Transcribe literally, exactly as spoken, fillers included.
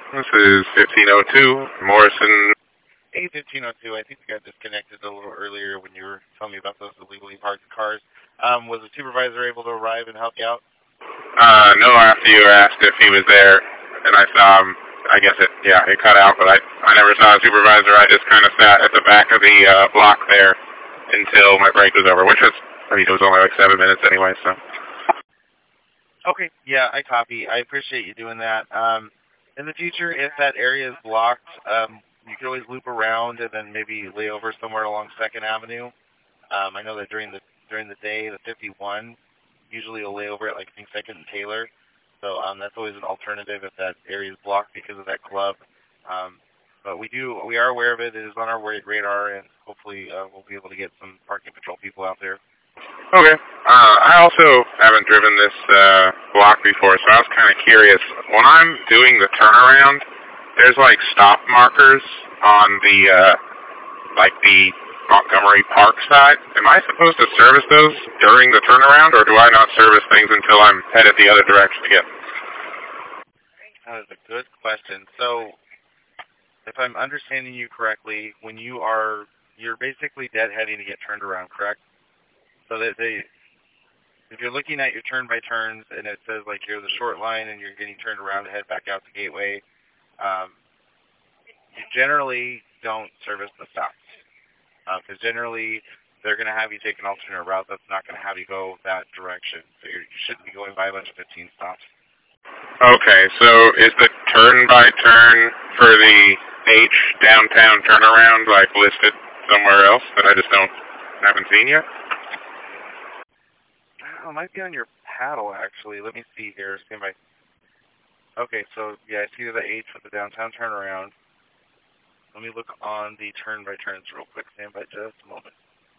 This is fifteen oh two, Morrison. Hey, fifteen oh two, I think we got disconnected a little earlier when you were telling me about those illegally parked cars. Um, was the supervisor able to arrive and help you out? Uh, no, after you asked if he was there, and I saw him, I guess it, yeah, it cut out, but I, I never saw a supervisor. I just kind of sat at the back of the uh, block there until my break was over, which was, I mean, it was only like seven minutes anyway, so. Okay, yeah, I copy. I appreciate you doing that. Um, in the future, if that area is blocked, um, you can always loop around and then maybe lay over somewhere along second Avenue. Um, I know that during the during the day, the fifty-one usually will lay over at like I think second and Taylor. So um, that's always an alternative if that area is blocked because of that club. Um, but we do we are aware of it. It is on our radar, and hopefully uh, we'll be able to get some parking patrol people out there. Okay. Uh, I also haven't driven this uh, block before, so I was kind of curious. When I'm doing the turnaround, there's like stop markers on the uh, like the Montgomery Park side. Am I supposed to service those during the turnaround, or do I not service things until I'm headed the other direction again? That is a good question. So, if I'm understanding you correctly, when you are you're basically deadheading to get turned around, correct? So that they, if you're looking at your turn by turns and it says like you're the short line and you're getting turned around to head back out the gateway, um, you generally don't service the stops because uh, generally they're going to have you take an alternate route that's not going to have you go that direction. So you're, you shouldn't be going by a bunch of fifteen stops. Okay, so is the turn by turn for the H downtown turnaround like listed somewhere else that I just don't haven't seen yet? Oh, it might be on your paddle actually. Let me see here. Stand by. Okay, so yeah, I see the H with the downtown turnaround. Let me look on the turn by turns real quick. Stand by just a moment.